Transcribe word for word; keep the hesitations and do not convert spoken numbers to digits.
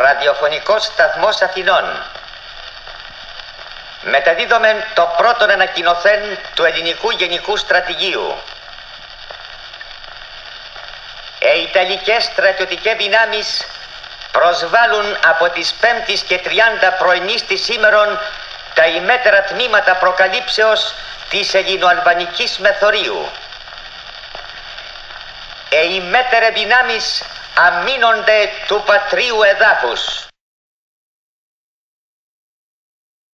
Ραδιοφωνικός σταθμός Αθηνών. Μεταδίδομεν το πρώτον ανακοινωθέν του ελληνικού γενικού στρατηγίου. Οι Ιταλικές στρατιωτικές δυνάμεις προσβάλλουν από τις πέμπτης και τριάντα πρωινής της σήμερον τα ημέτερα τμήματα προκαλύψεως της ελληνοαλβανικής μεθορίου. Οι ημέτερε δυνάμεις αμήνονται του πατρίου εδάφους.